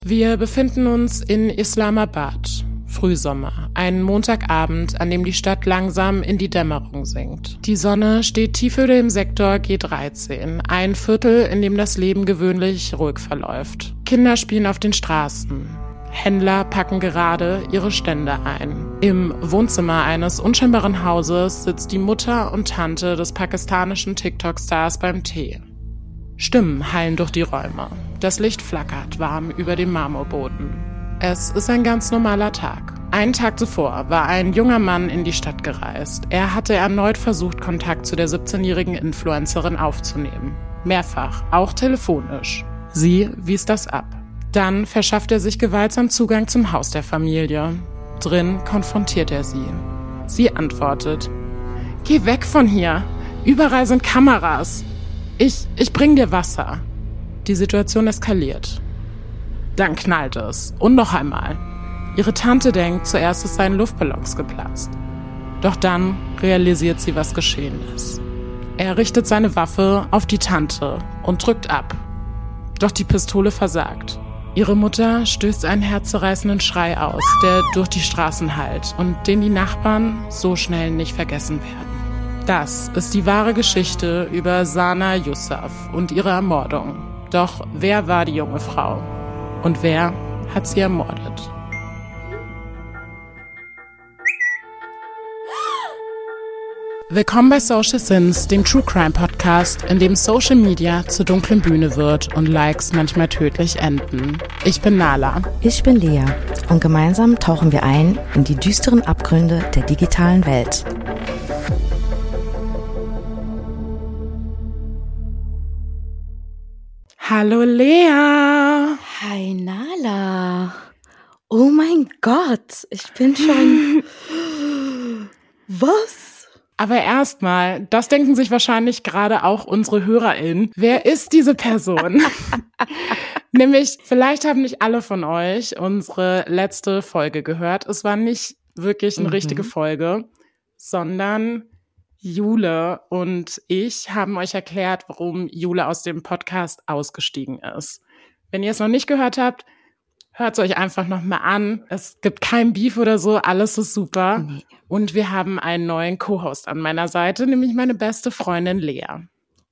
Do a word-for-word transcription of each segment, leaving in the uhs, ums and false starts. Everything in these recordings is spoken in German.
Wir befinden uns in Islamabad, Frühsommer, ein Montagabend, an dem die Stadt langsam in die Dämmerung sinkt. Die Sonne steht tief über dem Sektor G dreizehn, ein Viertel, in dem das Leben gewöhnlich ruhig verläuft. Kinder spielen auf den Straßen. Händler packen gerade ihre Stände ein. Im Wohnzimmer eines unscheinbaren Hauses sitzt die Mutter und Tante des pakistanischen TikTok-Stars beim Tee. Stimmen hallen durch die Räume. Das Licht flackert warm über dem Marmorboden. Es ist ein ganz normaler Tag. Einen Tag zuvor war ein junger Mann in die Stadt gereist. Er hatte erneut versucht, Kontakt zu der siebzehnjährigen Influencerin aufzunehmen. Mehrfach, auch telefonisch. Sie wies das ab. Dann verschafft er sich gewaltsam Zugang zum Haus der Familie. Drin konfrontiert er sie. Sie antwortet: „Geh weg von hier! Überall sind Kameras! Ich, ich bring dir Wasser." Die Situation eskaliert. Dann knallt es. Und noch einmal. Ihre Tante denkt, zuerst es seien Luftballons geplatzt. Doch dann realisiert sie, was geschehen ist. Er richtet seine Waffe auf die Tante und drückt ab. Doch die Pistole versagt. Ihre Mutter stößt einen herzzerreißenden Schrei aus, der durch die Straßen hallt und den die Nachbarn so schnell nicht vergessen werden. Das ist die wahre Geschichte über Sana Yusuf und ihre Ermordung. Doch wer war die junge Frau? Und wer hat sie ermordet? Willkommen bei Social Sins, dem True Crime Podcast, in dem Social Media zur dunklen Bühne wird und Likes manchmal tödlich enden. Ich bin Nala. Ich bin Lea. Und gemeinsam tauchen wir ein in die düsteren Abgründe der digitalen Welt. Hallo Lea. Hi Nala. Oh mein Gott, ich bin schon... Was? Aber erstmal, das denken sich wahrscheinlich gerade auch unsere HörerInnen. Wer ist diese Person? Nämlich, vielleicht haben nicht alle von euch unsere letzte Folge gehört. Es war nicht wirklich eine mhm. richtige Folge, sondern Jule und ich haben euch erklärt, warum Jule aus dem Podcast ausgestiegen ist. Wenn ihr es noch nicht gehört habt, hört es euch einfach nochmal an. Es gibt kein Beef oder so, alles ist super. Nee. Und wir haben einen neuen Co-Host an meiner Seite, nämlich meine beste Freundin Lea.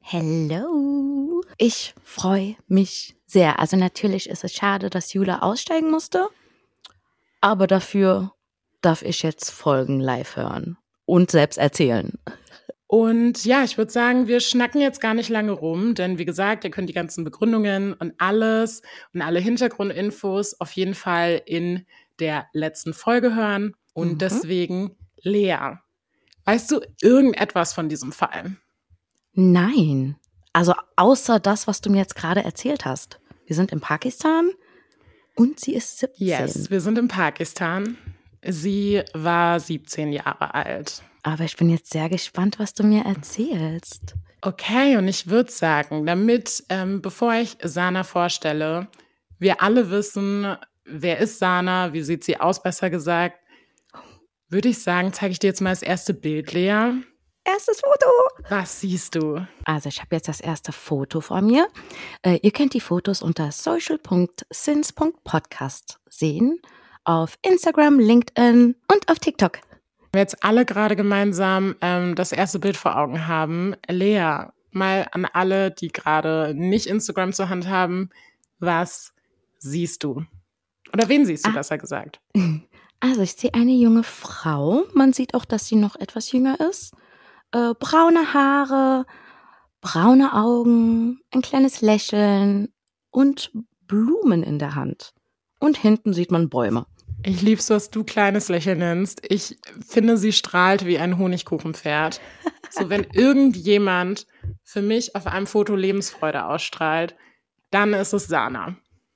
Hello. Ich freue mich sehr. Also natürlich ist es schade, dass Jule aussteigen musste, aber dafür darf ich jetzt Folgen live hören und selbst erzählen. Und ja, ich würde sagen, wir schnacken jetzt gar nicht lange rum, denn wie gesagt, ihr könnt die ganzen Begründungen und alles und alle Hintergrundinfos auf jeden Fall in der letzten Folge hören. Und mhm. deswegen, Lea, weißt du irgendetwas von diesem Fall? Nein, also außer das, was du mir jetzt gerade erzählt hast. Wir sind in Pakistan und sie ist siebzehn. Yes, wir sind in Pakistan. Sie war siebzehn Jahre alt. Aber ich bin jetzt sehr gespannt, was du mir erzählst. Okay, und ich würde sagen, damit, ähm, bevor ich Sana vorstelle, wir alle wissen, wer ist Sana, wie sieht sie aus, besser gesagt, würde ich sagen, zeige ich dir jetzt mal das erste Bild, Lea. Erstes Foto. Was siehst du? Also ich habe jetzt das erste Foto vor mir. Äh, ihr könnt die Fotos unter social punkt sins punkt podcast sehen. Auf Instagram, LinkedIn und auf TikTok. Wir jetzt alle gerade gemeinsam ähm, das erste Bild vor Augen haben. Lea, mal an alle, die gerade nicht Instagram zur Hand haben, was siehst du? Oder wen siehst du, ah. besser gesagt? Also ich sehe eine junge Frau. Man sieht auch, dass sie noch etwas jünger ist. Äh, braune Haare, braune Augen, ein kleines Lächeln und Blumen in der Hand. Und hinten sieht man Bäume. Ich lieb's, was du kleines Lächeln nennst. Ich finde, sie strahlt wie ein Honigkuchenpferd. So, wenn irgendjemand für mich auf einem Foto Lebensfreude ausstrahlt, dann ist es Sana.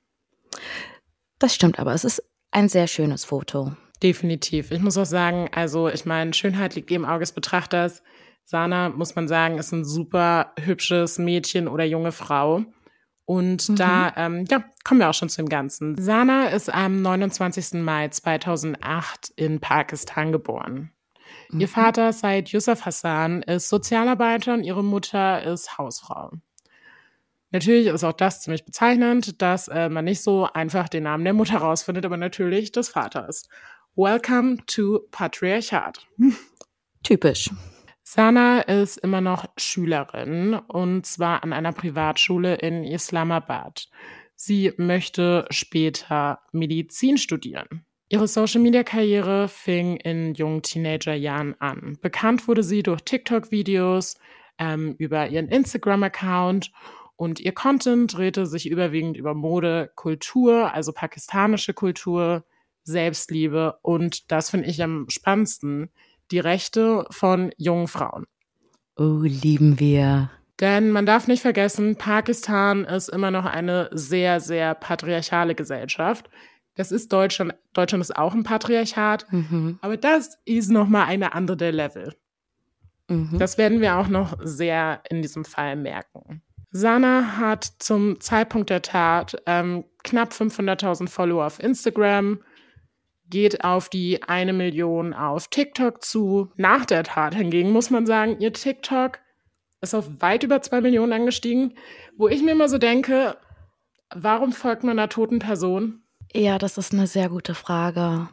Das stimmt, aber es ist ein sehr schönes Foto. Definitiv. Ich muss auch sagen, also ich meine, Schönheit liegt im Auge des Betrachters. Sana, muss man sagen, ist ein super hübsches Mädchen oder junge Frau. Und mhm. da ähm, ja, kommen wir auch schon zu dem Ganzen. Sana ist am neunundzwanzigsten Mai zweitausendacht in Pakistan geboren. Mhm. Ihr Vater, Syed Yusuf Hassan, ist Sozialarbeiter und ihre Mutter ist Hausfrau. Natürlich ist auch das ziemlich bezeichnend, dass äh, man nicht so einfach den Namen der Mutter rausfindet, aber natürlich des Vaters. Welcome to Patriarchat. Typisch. Sana ist immer noch Schülerin und zwar an einer Privatschule in Islamabad. Sie möchte später Medizin studieren. Ihre Social-Media-Karriere fing in jungen Teenagerjahren an. Bekannt wurde sie durch TikTok-Videos, ähm, über ihren Instagram-Account und ihr Content drehte sich überwiegend über Mode, Kultur, also pakistanische Kultur, Selbstliebe und, das finde ich am spannendsten, die Rechte von jungen Frauen. Oh, lieben wir. Denn man darf nicht vergessen, Pakistan ist immer noch eine sehr, sehr patriarchale Gesellschaft. Das ist Deutschland. Deutschland ist auch ein Patriarchat. Mhm. Aber das ist nochmal eine andere Level. Mhm. Das werden wir auch noch sehr in diesem Fall merken. Sana hat zum Zeitpunkt der Tat ähm, knapp fünfhunderttausend Follower auf Instagram, geht auf die eine Million auf TikTok zu. Nach der Tat hingegen muss man sagen, ihr TikTok ist auf weit über zwei Millionen angestiegen, wo ich mir immer so denke, warum folgt man einer toten Person? Ja, das ist eine sehr gute Frage.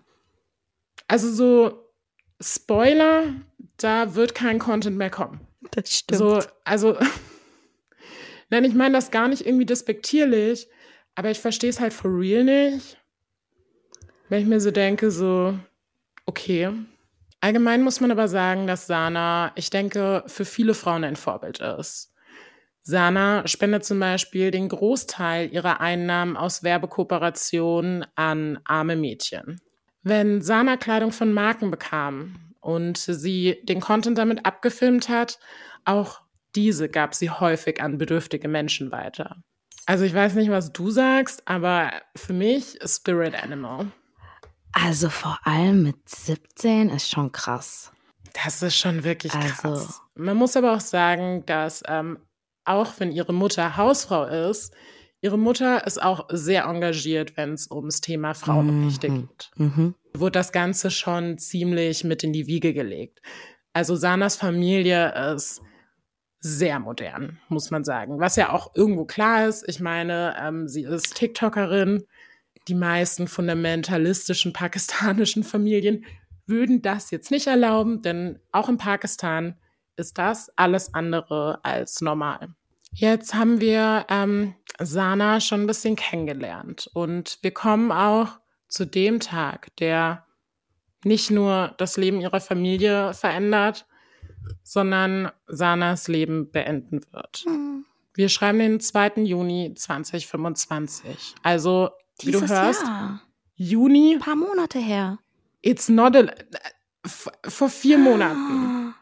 Also so Spoiler, da wird kein Content mehr kommen. Das stimmt. So, also, nein, ich meine das gar nicht irgendwie despektierlich, aber ich verstehe es halt for real nicht. Wenn ich mir so denke, so, okay. Allgemein muss man aber sagen, dass Sana, ich denke, für viele Frauen ein Vorbild ist. Sana spendet zum Beispiel den Großteil ihrer Einnahmen aus Werbekooperationen an arme Mädchen. Wenn Sana Kleidung von Marken bekam und sie den Content damit abgefilmt hat, auch diese gab sie häufig an bedürftige Menschen weiter. Also ich weiß nicht, was du sagst, aber für mich Spirit Animal. Also vor allem mit siebzehn ist schon krass. Das ist schon wirklich krass. Also. Man muss aber auch sagen, dass ähm, auch wenn ihre Mutter Hausfrau ist, ihre Mutter ist auch sehr engagiert, wenn es ums Thema Frauenrechte Mhm. geht. Mhm. Wurde das Ganze schon ziemlich mit in die Wiege gelegt. Also Sanas Familie ist sehr modern, muss man sagen. Was ja auch irgendwo klar ist. Ich meine, ähm, sie ist TikTokerin. Die meisten fundamentalistischen pakistanischen Familien würden das jetzt nicht erlauben, denn auch in Pakistan ist das alles andere als normal. Jetzt haben wir ähm, Sana schon ein bisschen kennengelernt und wir kommen auch zu dem Tag, der nicht nur das Leben ihrer Familie verändert, sondern Sanas Leben beenden wird. Mhm. Wir schreiben den zweiten Juni zweitausendfünfundzwanzig. Also, wie du Dieses hörst, Jahr. Juni, Ein paar Monate her. it's not a, f- vor vier Monaten.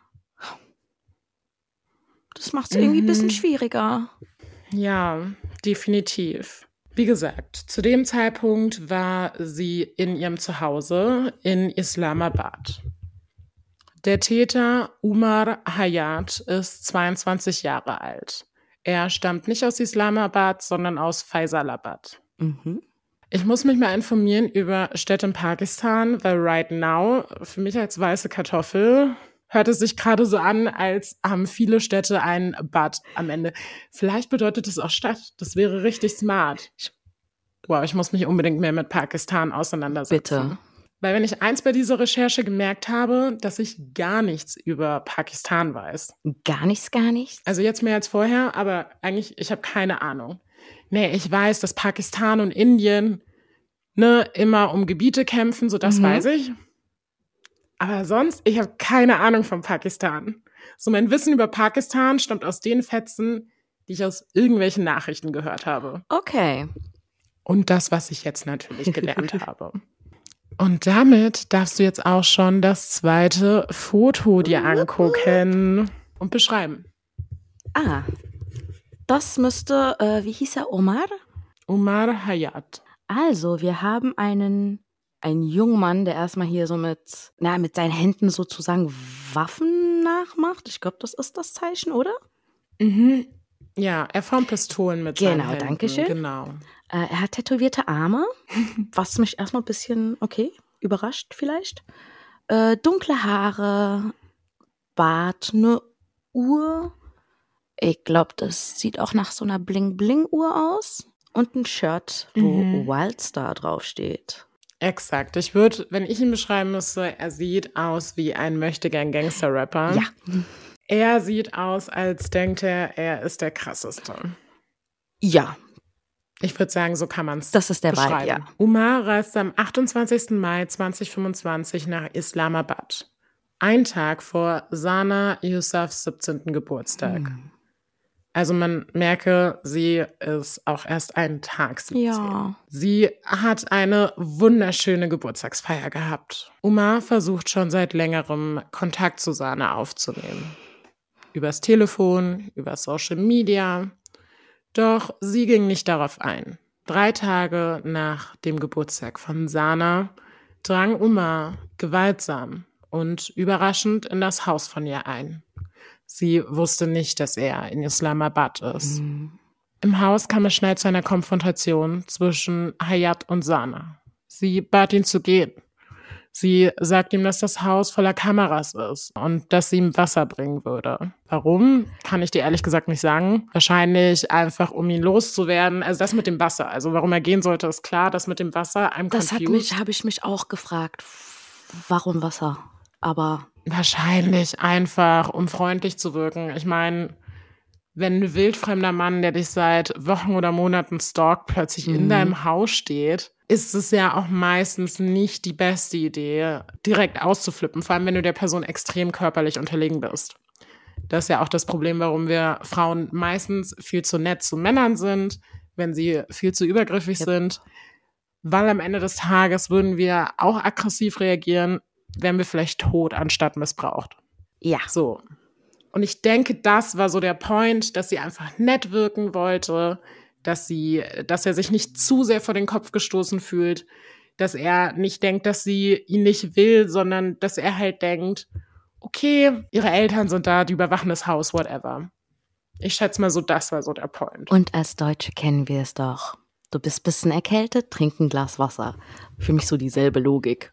Das macht es irgendwie ein bisschen Mhm. schwieriger. Ja, definitiv. Wie gesagt, zu dem Zeitpunkt war sie in ihrem Zuhause in Islamabad. Der Täter Umar Hayat ist zweiundzwanzig Jahre alt. Er stammt nicht aus Islamabad, sondern aus Faisalabad. Mhm. Ich muss mich mal informieren über Städte in Pakistan, weil right now, für mich als weiße Kartoffel, hört es sich gerade so an, als haben viele Städte ein Bad am Ende. Vielleicht bedeutet es auch Stadt. Das wäre richtig smart. Wow, ich muss mich unbedingt mehr mit Pakistan auseinandersetzen. Bitte. Weil wenn ich eins bei dieser Recherche gemerkt habe, dass ich gar nichts über Pakistan weiß. Gar nichts, gar nichts. Also jetzt mehr als vorher, aber eigentlich, ich habe keine Ahnung. Nee, ich weiß, dass Pakistan und Indien ne, immer um Gebiete kämpfen, so das Mhm. weiß ich. Aber sonst, ich habe keine Ahnung von Pakistan. So mein Wissen über Pakistan stammt aus den Fetzen, die ich aus irgendwelchen Nachrichten gehört habe. Okay. Und das, was ich jetzt natürlich gelernt habe. Und damit darfst du jetzt auch schon das zweite Foto dir angucken und beschreiben. Ah, das müsste, äh, wie hieß er, Omar? Umar Hayat. Also, wir haben einen, einen jungen Mann, der erstmal hier so mit, na, mit seinen Händen sozusagen Waffen nachmacht. Ich glaube, das ist das Zeichen, oder? Mhm. Ja, er formt Pistolen mit seinen Genau, Händen. danke schön. Genau. Äh, er hat tätowierte Arme, was mich erstmal ein bisschen, okay, überrascht vielleicht. Äh, dunkle Haare, Bart, eine Uhr, Ich glaube, das sieht auch nach so einer Bling-Bling-Uhr aus. Und ein Shirt, wo Mhm. Wildstar draufsteht. Exakt. Ich würde, wenn ich ihn beschreiben müsste, er sieht aus wie ein Möchtegern-Gangster-Rapper. Ja. Er sieht aus, als denkt er, er ist der Krasseste. Ja, Ich würde sagen, so kann man es das ist der Vibe, beschreiben. ja. Umar reist am achtundzwanzigsten Mai zweitausendfünfundzwanzig nach Islamabad. Ein Tag vor Sana Yousafs siebzehnten Geburtstag. Hm. Also man merke, sie ist auch erst einen Tag siebzehn. Ja. Sie hat eine wunderschöne Geburtstagsfeier gehabt. Umar versucht schon seit längerem, Kontakt zu Sana aufzunehmen. Übers Telefon, über Social Media. Doch sie ging nicht darauf ein. Drei Tage nach dem Geburtstag von Sana drang Umar gewaltsam und überraschend in das Haus von ihr ein. Sie wusste nicht, dass er in Islamabad ist. Hm. Im Haus kam es schnell zu einer Konfrontation zwischen Hayat und Sana. Sie bat ihn zu gehen. Sie sagt ihm, dass das Haus voller Kameras ist und dass sie ihm Wasser bringen würde. Warum? Kann ich dir ehrlich gesagt nicht sagen. Wahrscheinlich einfach, um ihn loszuwerden. Also das mit dem Wasser. Also warum er gehen sollte, ist klar. Das mit dem Wasser, I'm Das hat confused. mich, habe ich mich auch gefragt. Warum Wasser? Aber Wahrscheinlich einfach, um freundlich zu wirken. Ich meine, wenn ein wildfremder Mann, der dich seit Wochen oder Monaten stalkt, plötzlich in Mhm. deinem Haus steht, ist es ja auch meistens nicht die beste Idee, direkt auszuflippen, vor allem wenn du der Person extrem körperlich unterlegen bist. Das ist ja auch das Problem, warum wir Frauen meistens viel zu nett zu Männern sind, wenn sie viel zu übergriffig Yep. sind, weil am Ende des Tages würden wir auch aggressiv reagieren, wären wir vielleicht tot anstatt missbraucht. ja. So. Und ich denke, das war so der Point, dass sie einfach nett wirken wollte, dass sie, dass er sich nicht zu sehr vor den Kopf gestoßen fühlt, dass er nicht denkt, dass sie ihn nicht will, sondern dass er halt denkt, okay, ihre Eltern sind da, die überwachen das Haus, whatever. Ich schätze mal so, das war so der Point. Und als Deutsche kennen wir es doch. Du bist ein bisschen erkältet, trink ein Glas Wasser. Für mich so dieselbe Logik.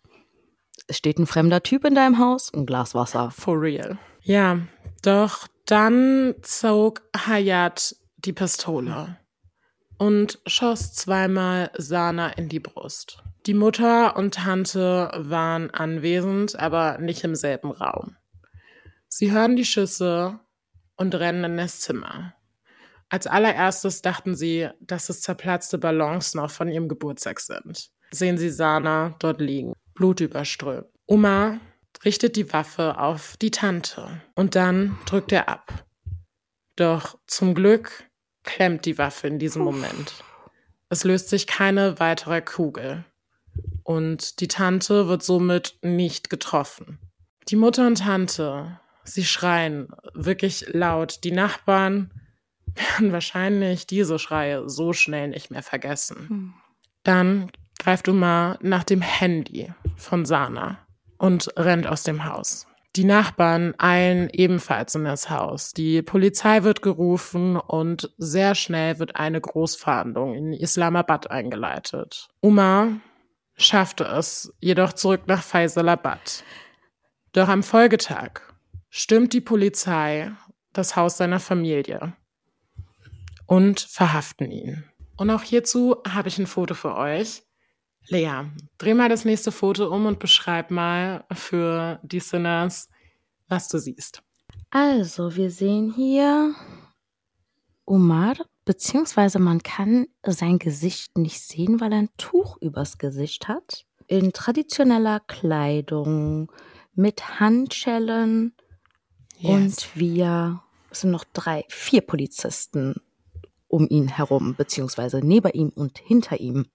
Es steht ein fremder Typ in deinem Haus, ein Glas Wasser. For real. Ja, doch dann zog Hayat die Pistole und schoss zweimal Sana in die Brust. Die Mutter und Tante waren anwesend, aber nicht im selben Raum. Sie hören die Schüsse und rennen in das Zimmer. Als allererstes dachten sie, dass es zerplatzte Ballons noch von ihrem Geburtstag sind. Sehen sie Sana dort liegen, blutüberströmt. Umar richtet die Waffe auf die Tante und dann drückt er ab. Doch zum Glück klemmt die Waffe in diesem Moment. Es löst sich keine weitere Kugel und die Tante wird somit nicht getroffen. Die Mutter und Tante, sie schreien wirklich laut. Die Nachbarn werden wahrscheinlich diese Schreie so schnell nicht mehr vergessen. Hm. Dann greift Umar nach dem Handy von Sana und rennt aus dem Haus. Die Nachbarn eilen ebenfalls in das Haus. Die Polizei wird gerufen und sehr schnell wird eine Großfahndung in Islamabad eingeleitet. Umar schaffte es jedoch zurück nach Faisalabad. Doch am Folgetag stürmt die Polizei das Haus seiner Familie und verhaften ihn. Und auch hierzu habe ich ein Foto für euch. Lea, dreh mal das nächste Foto um und beschreib mal für die Sinners, was du siehst. Also, wir sehen hier Umar, beziehungsweise man kann sein Gesicht nicht sehen, weil er ein Tuch übers Gesicht hat. In traditioneller Kleidung, mit Handschellen und wir, es sind noch drei, vier Polizisten um ihn herum, beziehungsweise neben ihm und hinter ihm.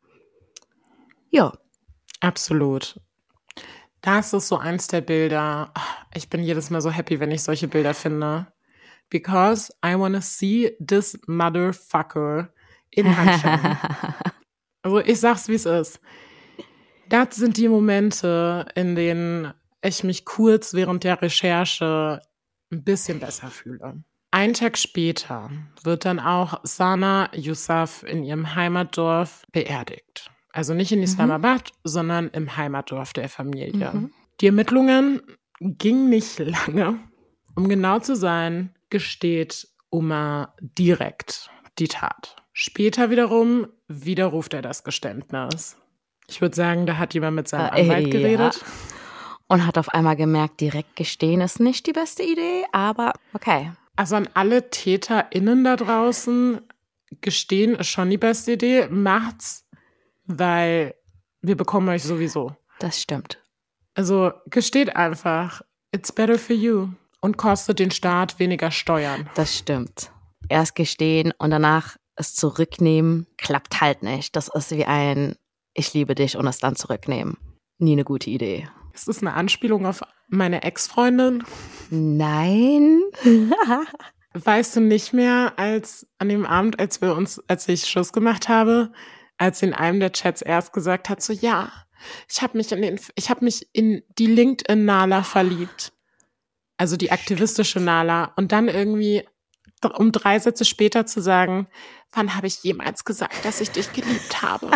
Ja. Absolut. Das ist so eins der Bilder. Ich bin jedes Mal so happy, wenn ich solche Bilder finde. Because I wanna see this motherfucker in Handschellen. Also ich sag's, wie es ist. Das sind die Momente, in denen ich mich kurz während der Recherche ein bisschen besser fühle. Einen Tag später wird dann auch Sana Yousaf in ihrem Heimatdorf beerdigt. Also nicht in Islamabad, mhm. sondern im Heimatdorf der Familie. Mhm. Die Ermittlungen gingen nicht lange. Um genau zu sein, gesteht Umar direkt die Tat. Später wiederum widerruft er das Geständnis. Ich würde sagen, da hat jemand mit seinem Äh, Anwalt ja. geredet. Und hat auf einmal gemerkt, direkt gestehen ist nicht die beste Idee, aber okay. Also an alle TäterInnen da draußen, gestehen ist schon die beste Idee. Macht's, weil wir bekommen euch sowieso. Das stimmt. Also gesteht einfach. It's better for you. Und kostet den Staat weniger Steuern. Das stimmt. Erst gestehen und danach es zurücknehmen, klappt halt nicht. Das ist wie ein Ich liebe dich und es dann zurücknehmen. Nie eine gute Idee. Ist das eine Anspielung auf meine Ex-Freundin? Nein. Weißt du nicht mehr, als an dem Abend, als wir uns, als ich Schluss gemacht habe, als sie in einem der Chats erst gesagt hat, so ja, ich habe mich in den, ich habe mich in die LinkedIn-Nala verliebt. Also die aktivistische Nala. Und dann irgendwie, um drei Sätze später zu sagen, wann habe ich jemals gesagt, dass ich dich geliebt habe?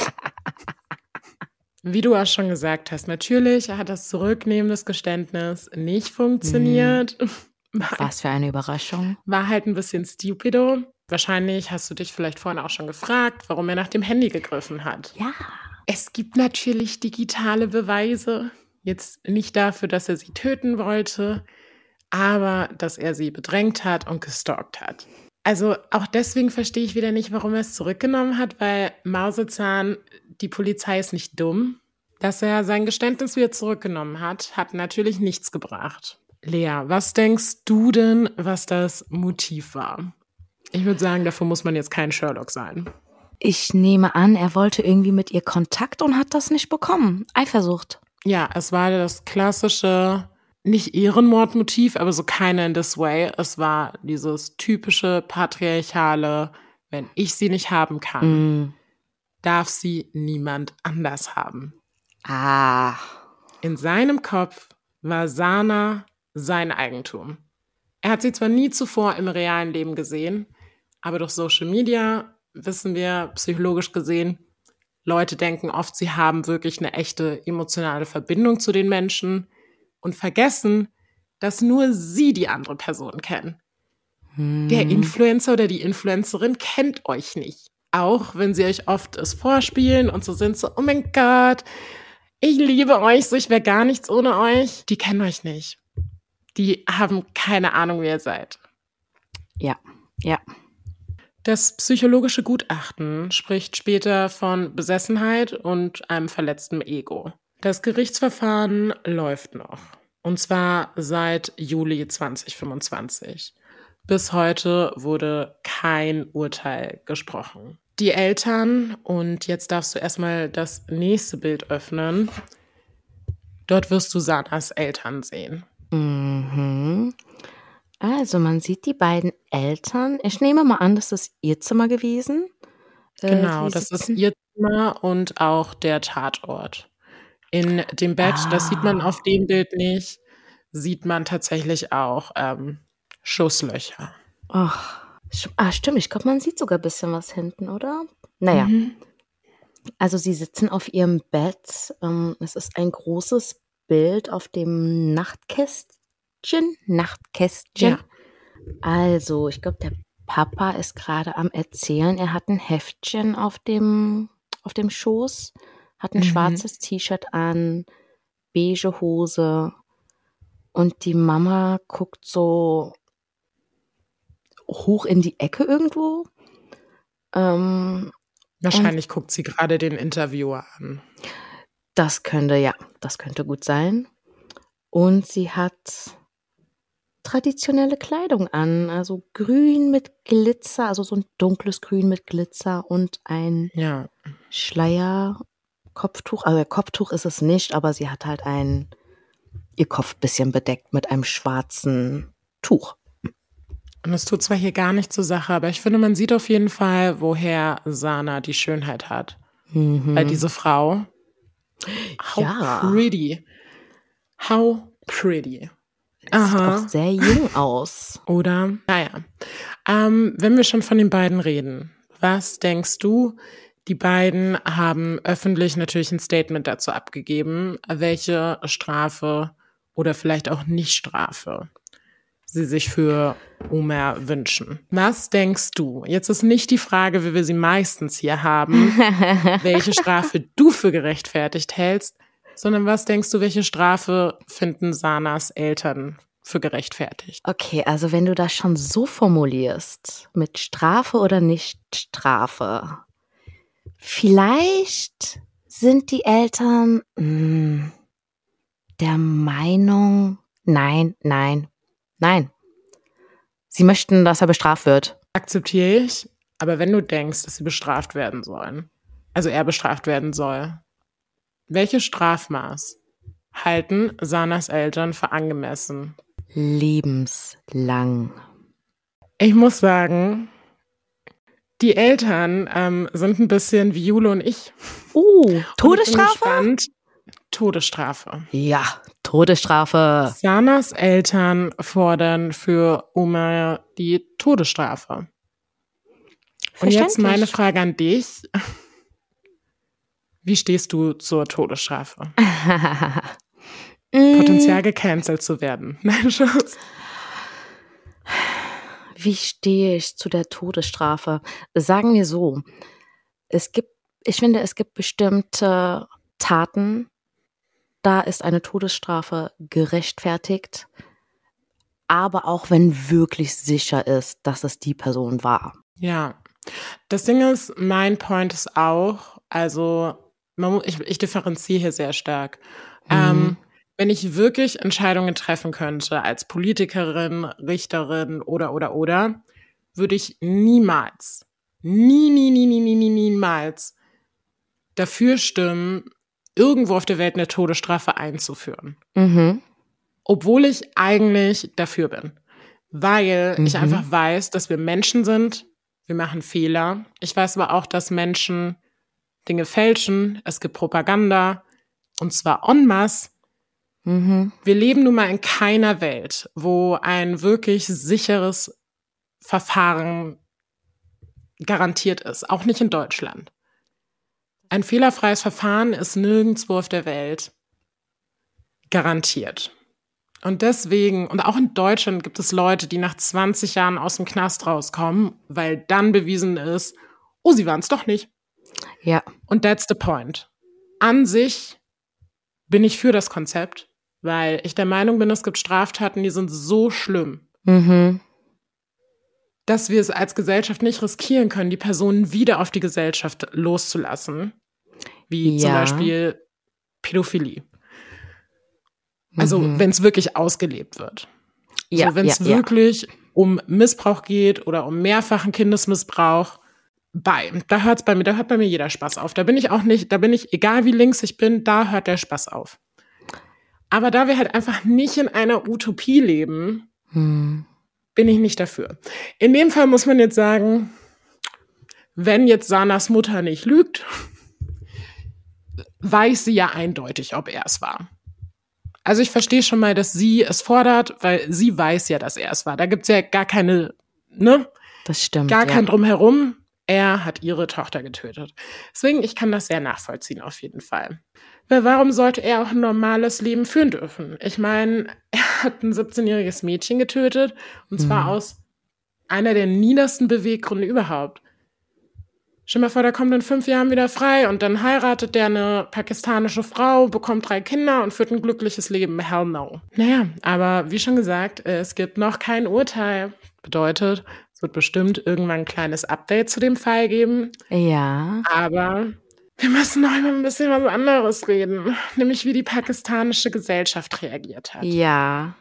Wie du auch schon gesagt hast, natürlich hat das Zurücknehmen des Geständnis nicht funktioniert. Mhm. Was für eine Überraschung. War halt ein bisschen stupido. Wahrscheinlich hast du dich vielleicht vorhin auch schon gefragt, warum er nach dem Handy gegriffen hat. Ja. Es gibt natürlich digitale Beweise. Jetzt nicht dafür, dass er sie töten wollte, aber dass er sie bedrängt hat und gestalkt hat. Also auch deswegen verstehe ich wieder nicht, warum er es zurückgenommen hat, weil Mausezahn, die Polizei ist nicht dumm. Dass er sein Geständnis wieder zurückgenommen hat, hat natürlich nichts gebracht. Lea, was denkst du denn, was das Motiv war? Ich würde sagen, dafür muss man jetzt kein Sherlock sein. Ich nehme an, er wollte irgendwie mit ihr Kontakt und hat das nicht bekommen. Eifersucht. Ja, es war das klassische, nicht Ehrenmordmotiv, aber so kinda in this way. Es war dieses typische patriarchale, wenn ich sie nicht haben kann, Mm. darf sie niemand anders haben. Ah. In seinem Kopf war Sana sein Eigentum. Er hat sie zwar nie zuvor im realen Leben gesehen, aber durch Social Media wissen wir psychologisch gesehen, Leute denken oft, sie haben wirklich eine echte emotionale Verbindung zu den Menschen und vergessen, dass nur sie die andere Person kennen. Hm. Der Influencer oder die Influencerin kennt euch nicht. Auch wenn sie euch oft es vorspielen und so sind so, oh mein Gott, ich liebe euch, so ich wäre gar nichts ohne euch. Die kennen euch nicht. Die haben keine Ahnung, wer ihr seid. Ja, ja. Das psychologische Gutachten spricht später von Besessenheit und einem verletzten Ego. Das Gerichtsverfahren läuft noch. Und zwar seit Juli zwanzig fünfundzwanzig. Bis heute wurde kein Urteil gesprochen. Die Eltern, und jetzt darfst du erstmal das nächste Bild öffnen. Dort wirst du Sanas Eltern sehen. Mhm. Also man sieht die beiden Eltern. Ich nehme mal an, das ist ihr Zimmer gewesen. Äh, Genau, die das ist sitzen- ihr Zimmer und auch der Tatort. In dem Bett, Ah. das sieht man auf dem Bild nicht, sieht man tatsächlich auch ähm, Schusslöcher. Ach, sch- ah, stimmt. Ich glaube, man sieht sogar ein bisschen was hinten, oder? Naja, Mhm. also sie sitzen auf ihrem Bett. Ähm, es ist ein großes Bild auf dem Nachtkästchen. Nachtkästchen. Ja. Also, ich glaube, der Papa ist gerade am Erzählen. Er hat ein Heftchen auf dem, auf dem Schoß, hat ein Mhm. schwarzes T-Shirt an, beige Hose. Und die Mama guckt so hoch in die Ecke irgendwo. Ähm, Wahrscheinlich guckt sie gerade den Interviewer an. das könnte, ja, das könnte gut sein. Und sie hat traditionelle Kleidung an, also grün mit Glitzer, also so ein dunkles Grün mit Glitzer und ein Ja. Schleier, Kopftuch. Also Kopftuch ist es nicht, aber sie hat halt ein, ihr Kopf bisschen bedeckt mit einem schwarzen Tuch. Und es tut zwar hier gar nichts zur Sache, aber ich finde, man sieht auf jeden Fall, woher Sana die Schönheit hat. Mhm. Weil diese Frau, how Ja. pretty. How pretty. Sieht Aha. auch sehr jung aus. Oder? Naja. Ähm, wenn wir schon von den beiden reden, was denkst du? Die beiden haben öffentlich natürlich ein Statement dazu abgegeben, welche Strafe oder vielleicht auch Nicht-Strafe sie sich für Umair wünschen. Was denkst du? Jetzt ist nicht die Frage, wie wir sie meistens hier haben, welche Strafe du für gerechtfertigt hältst, sondern was denkst du, welche Strafe finden Sanas Eltern für gerechtfertigt? Okay, also wenn du das schon so formulierst, mit Strafe oder nicht Strafe, vielleicht sind die Eltern mh, der Meinung, nein, nein, nein. Sie möchten, dass er bestraft wird. Akzeptiere ich, aber wenn du denkst, dass sie bestraft werden sollen, also er bestraft werden soll, welches Strafmaß halten Sanas Eltern für angemessen? Lebenslang. Ich muss sagen, die Eltern ähm, sind ein bisschen wie Jule und ich. Uh, Todesstrafe? Ich bin gespannt. Todesstrafe. Ja, Todesstrafe. Sanas Eltern fordern für Umair die Todesstrafe. Und jetzt meine Frage an dich. Wie stehst du zur Todesstrafe? Potenzial gecancelt zu werden. Nein, Schuss. Wie stehe ich zu der Todesstrafe? Sagen wir so, es gibt, ich finde, es gibt bestimmte Taten, da ist eine Todesstrafe gerechtfertigt, aber auch wenn wirklich sicher ist, dass es die Person war. Ja, das Ding ist, mein Point ist auch, also man, ich, ich differenziere hier sehr stark. Mhm. Ähm, wenn ich wirklich Entscheidungen treffen könnte als Politikerin, Richterin oder, oder, oder, würde ich niemals, nie, nie, nie, nie, nie, nie, niemals dafür stimmen, irgendwo auf der Welt eine Todesstrafe einzuführen. Mhm. Obwohl ich eigentlich dafür bin. Weil mhm. ich einfach weiß, dass wir Menschen sind, wir machen Fehler. Ich weiß aber auch, dass Menschen Dinge fälschen, es gibt Propaganda, und zwar en masse. Mhm. Wir leben nun mal in keiner Welt, wo ein wirklich sicheres Verfahren garantiert ist, auch nicht in Deutschland. Ein fehlerfreies Verfahren ist nirgendwo auf der Welt garantiert. Und deswegen, und auch in Deutschland gibt es Leute, die nach zwanzig Jahren aus dem Knast rauskommen, weil dann bewiesen ist, oh, sie waren es doch nicht. Ja. Und that's the point. An sich bin ich für das Konzept, weil ich der Meinung bin, es gibt Straftaten, die sind so schlimm, Mhm. dass wir es als Gesellschaft nicht riskieren können, die Personen wieder auf die Gesellschaft loszulassen. Wie Ja. zum Beispiel Pädophilie. Also Mhm. wenn es wirklich ausgelebt wird. Ja, so, wenn es ja, ja. wirklich um Missbrauch geht oder um mehrfachen Kindesmissbrauch, bei, da hört's bei mir, da hört bei mir jeder Spaß auf. Da bin ich auch nicht, da bin ich, egal wie links ich bin, da hört der Spaß auf. Aber da wir halt einfach nicht in einer Utopie leben, Mhm. bin ich nicht dafür. In dem Fall muss man jetzt sagen, wenn jetzt Sanas Mutter nicht lügt, weiß sie ja eindeutig, ob er es war. Also ich verstehe schon mal, dass sie es fordert, weil sie weiß ja, dass er es war. Da gibt's ja gar keine, ne? Das stimmt, Gar ja. kein Drumherum. Er hat ihre Tochter getötet. Deswegen, ich kann das sehr nachvollziehen, auf jeden Fall. Weil warum sollte er auch ein normales Leben führen dürfen? Ich meine, er hat ein siebzehnjähriges Mädchen getötet, und zwar Mhm. aus einer der niedersten Beweggründe überhaupt. Stell dir mal vor, der kommt in fünf Jahren wieder frei und dann heiratet der eine pakistanische Frau, bekommt drei Kinder und führt ein glückliches Leben. Hell no. Naja, aber wie schon gesagt, es gibt noch kein Urteil. Bedeutet, es wird bestimmt irgendwann ein kleines Update zu dem Fall geben. Ja. Aber wir müssen noch mal ein bisschen was anderes reden. Nämlich, wie die pakistanische Gesellschaft reagiert hat. Ja.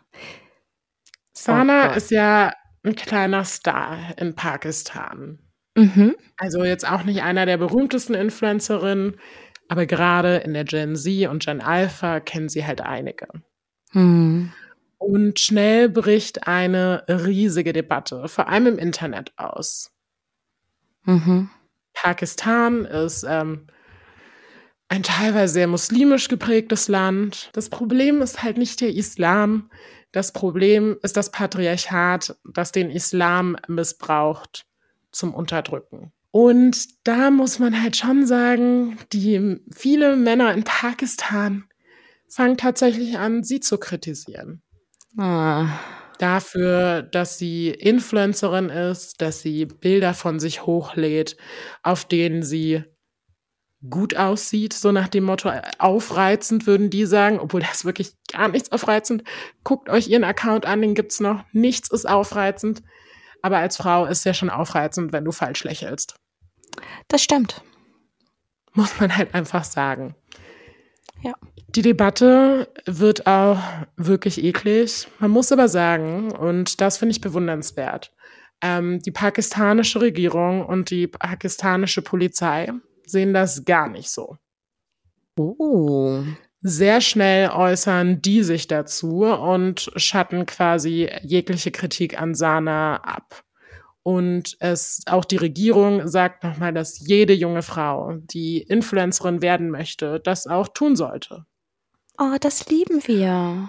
Sana Oh ist ja ein kleiner Star in Pakistan. Mhm. Also jetzt auch nicht einer der berühmtesten Influencerinnen, aber gerade in der Gen Z und Gen Alpha kennen sie halt einige. Mhm. Und schnell bricht eine riesige Debatte, vor allem im Internet, aus. Mhm. Pakistan ist ähm, ein teilweise sehr muslimisch geprägtes Land. Das Problem ist halt nicht der Islam. Das Problem ist das Patriarchat, das den Islam missbraucht zum Unterdrücken. Und da muss man halt schon sagen, die viele Männer in Pakistan fangen tatsächlich an, sie zu kritisieren. Ah. dafür, dass sie Influencerin ist, dass sie Bilder von sich hochlädt, auf denen sie gut aussieht, so nach dem Motto, aufreizend würden die sagen, obwohl das wirklich gar nichts aufreizend. Guckt euch ihren Account an, den gibt's noch. Nichts ist aufreizend. Aber als Frau ist es ja schon aufreizend, wenn du falsch lächelst. Das stimmt. Muss man halt einfach sagen. Ja. Die Debatte wird auch wirklich eklig. Man muss aber sagen, und das finde ich bewundernswert, ähm, die pakistanische Regierung und die pakistanische Polizei sehen das gar nicht so. Oh. Sehr schnell äußern die sich dazu und schatten quasi jegliche Kritik an Sana ab. Und es auch die Regierung sagt nochmal, dass jede junge Frau, die Influencerin werden möchte, das auch tun sollte. Oh, das lieben wir.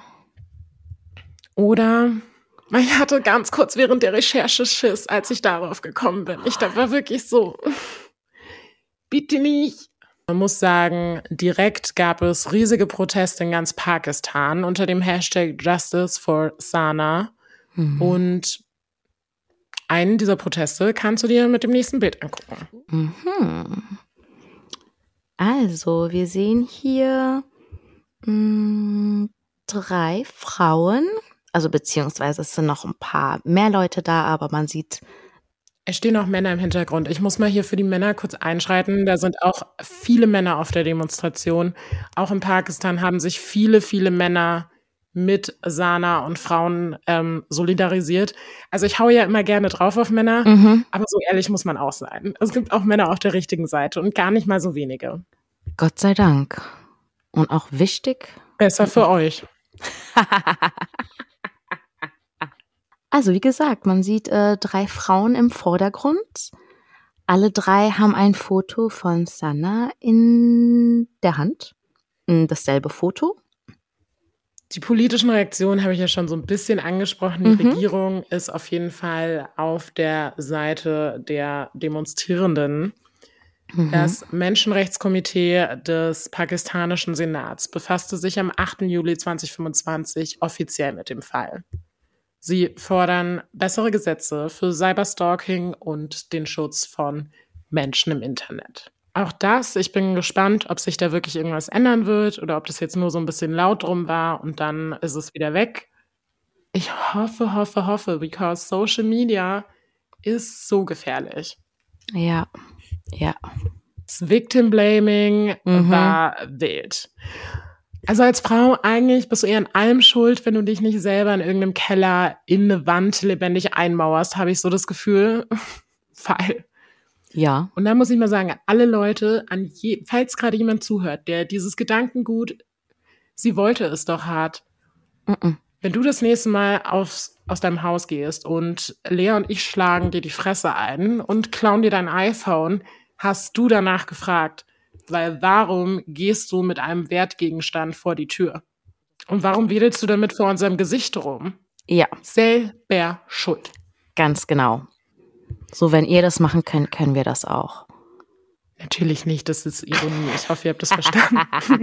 Oder ich hatte ganz kurz während der Recherche Schiss, als ich darauf gekommen bin. Ich dachte, war wirklich so, bitte nicht. Man muss sagen, direkt gab es riesige Proteste in ganz Pakistan unter dem Hashtag Justice for Sana. Mhm. Und einen dieser Proteste kannst du dir mit dem nächsten Bild angucken. Mhm. Also, wir sehen hier mh, drei Frauen, also beziehungsweise es sind noch ein paar mehr Leute da, aber man sieht... Es stehen auch Männer im Hintergrund. Ich muss mal hier für die Männer kurz einschreiten. Da sind auch viele Männer auf der Demonstration. Auch in Pakistan haben sich viele, viele Männer mit Sana und Frauen ähm, solidarisiert. Also ich hau ja immer gerne drauf auf Männer, mhm. aber so ehrlich muss man auch sein. Es gibt auch Männer auf der richtigen Seite und gar nicht mal so wenige. Gott sei Dank. Und auch wichtig. Besser für euch. Also wie gesagt, man sieht äh, drei Frauen im Vordergrund. Alle drei haben ein Foto von Sana in der Hand. Dasselbe Foto. Die politischen Reaktionen habe ich ja schon so ein bisschen angesprochen. Die mhm. Regierung ist auf jeden Fall auf der Seite der Demonstrierenden. Mhm. Das Menschenrechtskomitee des pakistanischen Senats befasste sich am achten Juli zweitausendfünfundzwanzig offiziell mit dem Fall. Sie fordern bessere Gesetze für Cyberstalking und den Schutz von Menschen im Internet. Auch das, ich bin gespannt, ob sich da wirklich irgendwas ändern wird oder ob das jetzt nur so ein bisschen laut drum war und dann ist es wieder weg. Ich hoffe, hoffe, hoffe, because Social Media ist so gefährlich. Ja, ja. Das Victim Blaming mhm. war wild. Also als Frau eigentlich bist du eher an allem schuld, wenn du dich nicht selber in irgendeinem Keller in eine Wand lebendig einmauerst, habe ich so das Gefühl. Weil. Ja. Und da muss ich mal sagen, an alle Leute, an je, falls gerade jemand zuhört, der dieses Gedankengut, sie wollte es doch hart. Mm-mm. Wenn du das nächste Mal aufs, aus deinem Haus gehst und Lea und ich schlagen dir die Fresse ein und klauen dir dein iPhone, hast du danach gefragt. Weil warum gehst du mit einem Wertgegenstand vor die Tür? Und warum wedelst du damit vor unserem Gesicht rum? Ja. Selber schuld. Ganz genau. So, wenn ihr das machen könnt, können wir das auch. Natürlich nicht, das ist Ironie. Ich hoffe, ihr habt das verstanden.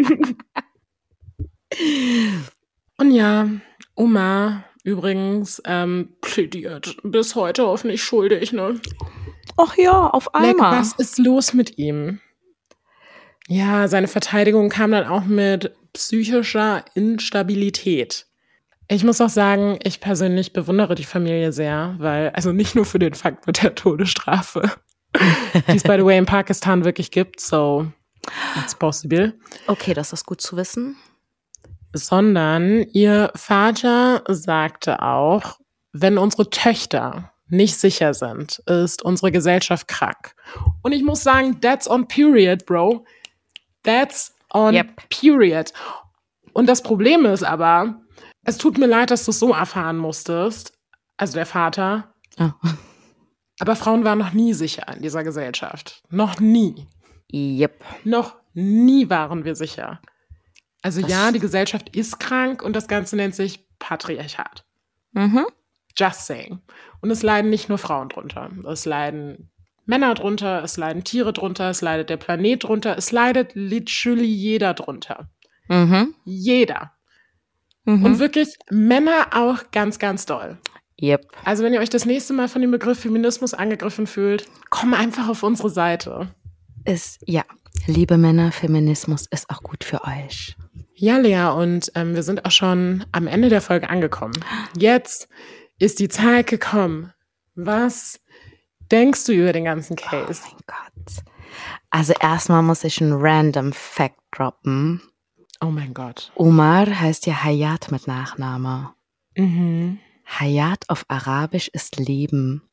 Und ja, Oma übrigens ähm, plädiert bis heute auf nicht schuldig, ne? Ach ja, auf einmal. Leck, was ist los mit ihm? Ja, seine Verteidigung kam dann auch mit psychischer Instabilität. Ich muss auch sagen, ich persönlich bewundere die Familie sehr, weil, also nicht nur für den Fakt mit der Todesstrafe, die es by the way in Pakistan wirklich gibt, so it's possible. Okay, das ist gut zu wissen. Sondern ihr Vater sagte auch, wenn unsere Töchter nicht sicher sind, ist unsere Gesellschaft krank. Und ich muss sagen, that's on period, bro. That's on yep. period. Und das Problem ist aber, es tut mir leid, dass du es so erfahren musstest, also der Vater. Oh. Aber Frauen waren noch nie sicher in dieser Gesellschaft. Noch nie. Yep. Noch nie waren wir sicher. Also das ja, die Gesellschaft ist krank und das Ganze nennt sich Patriarchat. Mhm. Just saying. Und es leiden nicht nur Frauen drunter. Es leiden Männer drunter, es leiden Tiere drunter, es leidet der Planet drunter, es leidet literally jeder drunter. Mhm. Jeder. Mhm. Und wirklich Männer auch ganz, ganz doll. Yep. Also wenn ihr euch das nächste Mal von dem Begriff Feminismus angegriffen fühlt, komm einfach auf unsere Seite. Ist, ja, liebe Männer, Feminismus ist auch gut für euch. Ja, Lea, und ähm, wir sind auch schon am Ende der Folge angekommen. Jetzt ist die Zeit gekommen. Was denkst du über den ganzen Case? Oh mein Gott. Also erstmal muss ich einen random Fact droppen. Oh mein Gott. Umar heißt ja Hayat mit Nachname. Mhm. Hayat auf Arabisch ist Leben.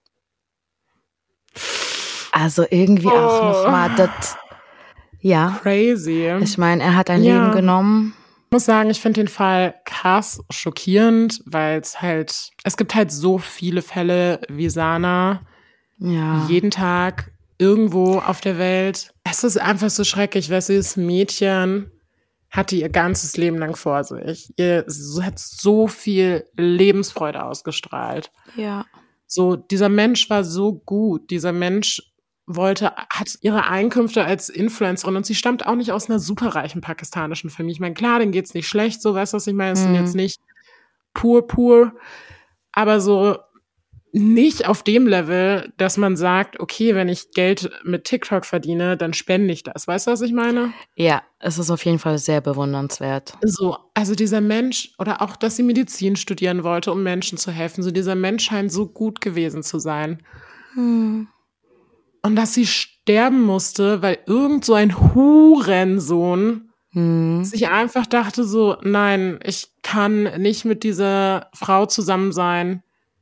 Also irgendwie auch Oh. nochmal das, ja. Crazy. Ich meine, er hat ein Ja. Leben genommen. Ich muss sagen, ich finde den Fall krass schockierend, weil es halt, es gibt halt so viele Fälle wie Sana Ja. jeden Tag irgendwo auf der Welt. Es ist einfach so schrecklich, weil dieses Mädchen hatte ihr ganzes Leben lang vor sich. Ihr sie hat so viel Lebensfreude ausgestrahlt. Ja. So, dieser Mensch war so gut. Dieser Mensch wollte, hat ihre Einkünfte als Influencerin und sie stammt auch nicht aus einer superreichen pakistanischen Familie. Ich meine, klar, denen geht's nicht schlecht, so, weißt du, was ich meine? Es sind Mhm. jetzt nicht pur, pur, aber so nicht auf dem Level, dass man sagt, okay, wenn ich Geld mit TikTok verdiene, dann spende ich das. Weißt du, was ich meine? Ja, es ist auf jeden Fall sehr bewundernswert. So, also dieser Mensch, oder auch, dass sie Medizin studieren wollte, um Menschen zu helfen, so dieser Mensch scheint so gut gewesen zu sein. Hm. Und dass sie sterben musste, weil irgend so ein Hurensohn Hm. sich einfach dachte so, nein, ich kann nicht mit dieser Frau zusammen sein,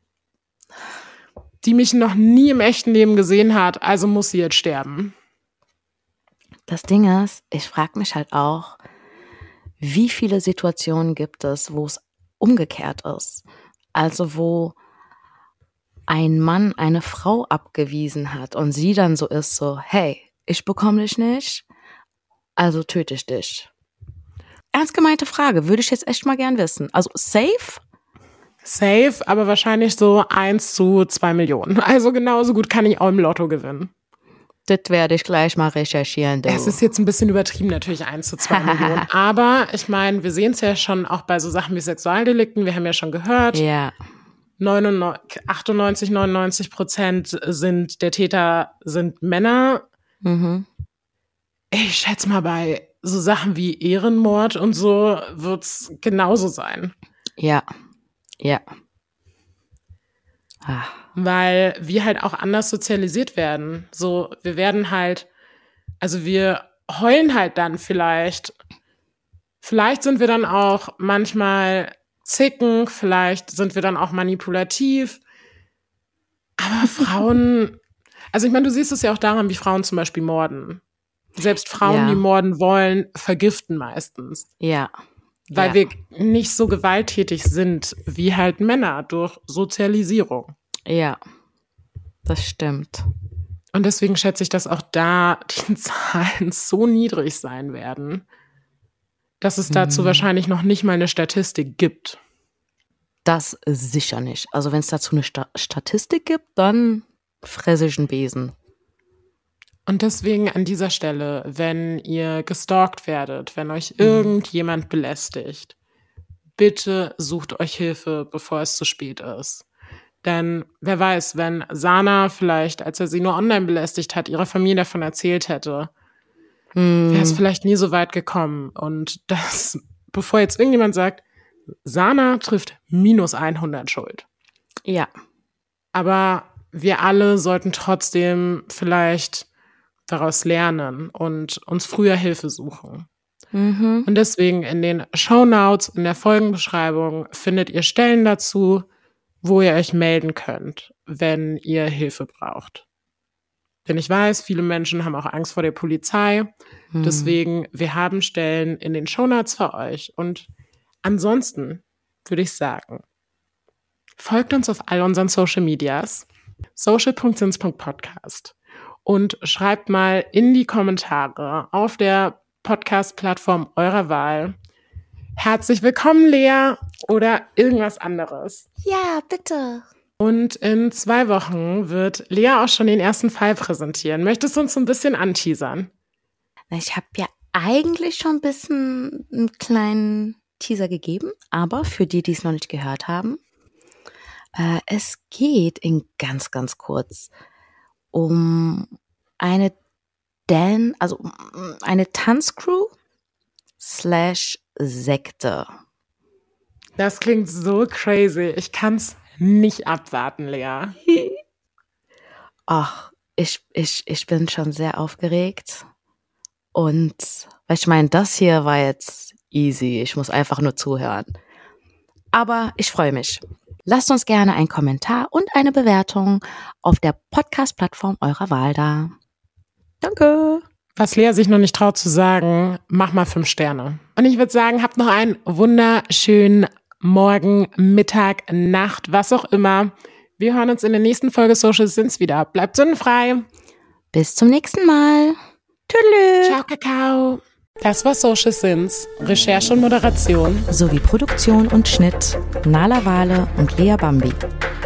die mich noch nie im echten Leben gesehen hat, also muss sie jetzt sterben. Das Ding ist, ich frage mich halt auch, wie viele Situationen gibt es, wo es umgekehrt ist? Also wo ein Mann eine Frau abgewiesen hat und sie dann so ist, so, hey, ich bekomme dich nicht, also töte ich dich. Ernst gemeinte Frage, würde ich jetzt echt mal gern wissen. Also safe? Safe, aber wahrscheinlich so eins zu zwei Millionen. Also genauso gut kann ich auch im Lotto gewinnen. Das werde ich gleich mal recherchieren. Du. Es ist jetzt ein bisschen übertrieben, natürlich eins zu zwei Millionen. Aber ich meine, wir sehen es ja schon auch bei so Sachen wie Sexualdelikten. Wir haben ja schon gehört, Ja. neunundneunzig, achtundneunzig, neunundneunzig Prozent sind der Täter sind Männer. Mhm. Ich schätze mal, bei so Sachen wie Ehrenmord und so wird's genauso sein. Ja. Ja. Ah. Weil wir halt auch anders sozialisiert werden. So, wir werden halt, also wir heulen halt dann vielleicht. Vielleicht sind wir dann auch manchmal zicken, vielleicht sind wir dann auch manipulativ. Aber Frauen, also ich meine, du siehst es ja auch daran, wie Frauen zum Beispiel morden. Selbst Frauen, Ja. die morden wollen, vergiften meistens. Ja. Weil Ja. wir nicht so gewalttätig sind wie halt Männer durch Sozialisierung. Ja. Das stimmt. Und deswegen schätze ich, dass auch da die Zahlen so niedrig sein werden, dass es dazu Mhm. wahrscheinlich noch nicht mal eine Statistik gibt. Das sicher nicht. Also wenn es dazu eine Sta- Statistik gibt, dann fresse ich einen Besen. Und deswegen an dieser Stelle, wenn ihr gestalkt werdet, wenn euch irgendjemand belästigt, bitte sucht euch Hilfe, bevor es zu spät ist. Denn wer weiß, wenn Sana vielleicht, als er sie nur online belästigt hat, ihrer Familie davon erzählt hätte, wäre es Hm. vielleicht nie so weit gekommen. Und das, bevor jetzt irgendjemand sagt, Sana trifft minus hundert Schuld. Ja. Aber wir alle sollten trotzdem vielleicht daraus lernen und uns früher Hilfe suchen. Mhm. Und deswegen in den Shownotes, in der Folgenbeschreibung findet ihr Stellen dazu, wo ihr euch melden könnt, wenn ihr Hilfe braucht. Denn ich weiß, viele Menschen haben auch Angst vor der Polizei. Hm. Deswegen, wir haben Stellen in den Shownotes für euch. Und ansonsten würde ich sagen, folgt uns auf all unseren Social Medias, social punkt sins punkt podcast und schreibt mal in die Kommentare auf der Podcast-Plattform eurer Wahl. Herzlich willkommen, Lea, oder irgendwas anderes. Ja, bitte. Und in zwei Wochen wird Lea auch schon den ersten Fall präsentieren. Möchtest du uns so ein bisschen anteasern? Ich habe ja eigentlich schon ein bisschen einen kleinen Teaser gegeben, aber für die, die es noch nicht gehört haben, äh, es geht in ganz, ganz kurz um eine Dan, also eine Tanzcrew slash Sekte. Das klingt so crazy. Ich kann's nicht abwarten, Lea. Ach, ich, ich, ich bin schon sehr aufgeregt. Und ich meine, das hier war jetzt easy. Ich muss einfach nur zuhören. Aber ich freue mich. Lasst uns gerne einen Kommentar und eine Bewertung auf der Podcast-Plattform eurer Wahl da. Danke. Was Lea sich noch nicht traut zu sagen, mach mal fünf Sterne. Und ich würde sagen, habt noch einen wunderschönen Morgen, Mittag, Nacht, was auch immer. Wir hören uns in der nächsten Folge Social Sins wieder. Bleibt sündenfrei. Bis zum nächsten Mal. Tschüss. Ciao, Kakao. Das war Social Sins. Recherche und Moderation sowie Produktion und Schnitt Nala Wale und Lea Bambi.